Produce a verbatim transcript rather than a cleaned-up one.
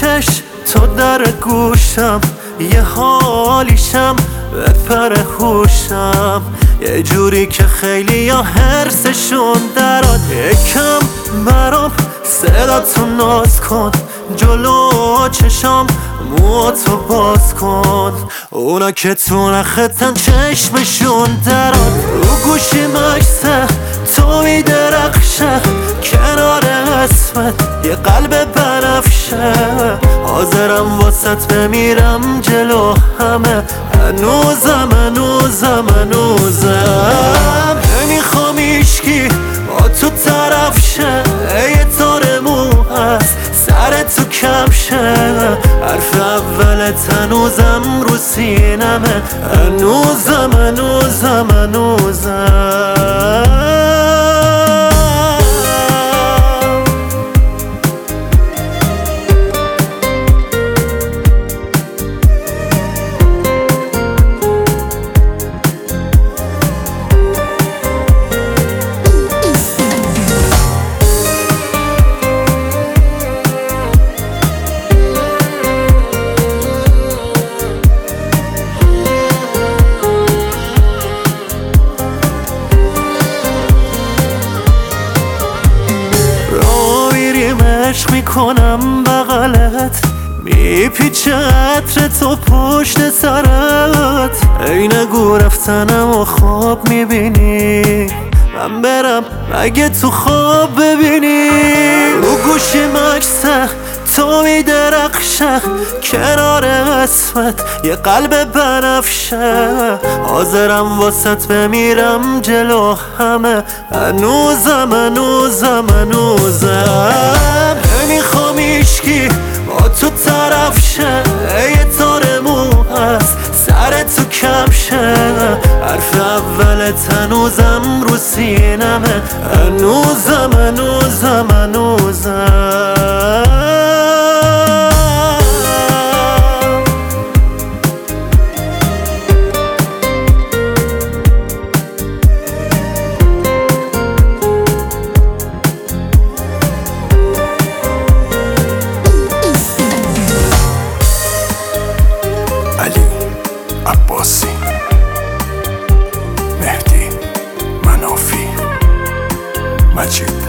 بکش تو در گوشم، یه حالیشم بپر هوشم، یه جوری که خیلی یا حرسشون دراد. یکم برام صداتو ناز کن، جلو چشام موهاتو باز کن، اونا که تو نختن چشمشون دراد. رو گوشی مکسه تو میدرخشه، کنار اسمت یه قلب بنفشه، حاضرم واسط بمیرم جلو همه، هنوزم هنوزم هنوزم نمیخوام ایشکی با تو طرف شه، یه تار مو هست سر تو کفشه، حرف اولت هنوزم رو سینمه، هنوزم هنوزم هنوزم عشق میکنم بغلت، میپیچه عطر تو پشت سرت، ای نگو رفتنم و خواب میبینی، من برم مگه تو خواب ببینی. رو گوشی مکسه تو میدرخشه، کنار اسمت یه قلب بنفشه، حاضرم واسط بمیرم جلو همه، هنوزم هنوزم هنوزم نمیخوام ایشکی با تو طرف شه، یه تار مو هست سر تو کفشه، حرف اولت هنوزم رو سینمه، هنوزم هنوزم هنوزم علی عباسی، مهدی منافی، مجید